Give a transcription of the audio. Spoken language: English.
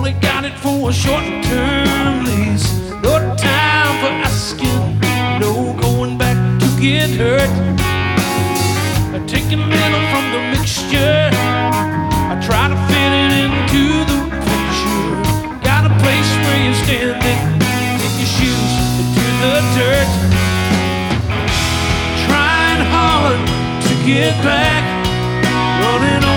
only got it for a short-term lease. No time for asking, no going back to get hurt. Taking a little from the mixture, I try to fit it into the picture. Got a place where you're standing, take your shoes into the dirt. Trying hard to get back, running